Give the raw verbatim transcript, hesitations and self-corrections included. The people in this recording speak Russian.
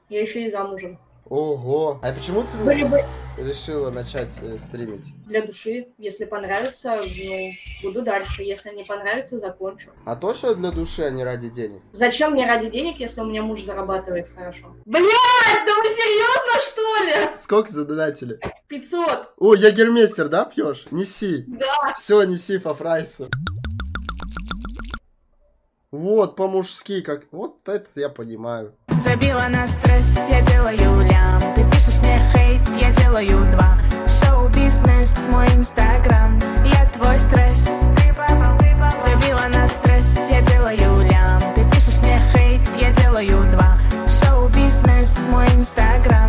Я еще и замужем. Ого. А почему ты Были бы решила начать э, стримить? для души. Если понравится, ну, буду дальше. Если не понравится, закончу. А то, что для души, а не ради денег? Зачем мне ради денег, если у меня муж зарабатывает хорошо? Блядь, да вы серьезно, что ли? Сколько задонатили? пятьсот. О, ягермейстер, да, пьешь? Неси. Да. Все, неси по прайсу. Вот, по-мужски, как... Вот это я понимаю. Забила на стресс, я делаю лям. Ты пишешь мне хейт, я делаю два. Шоу-бизнес, мой инстаграм. Я твой стресс. Забила на стресс, я делаю лям. Ты пишешь мне хейт, я делаю два. Шоу-бизнес, мой инстаграм.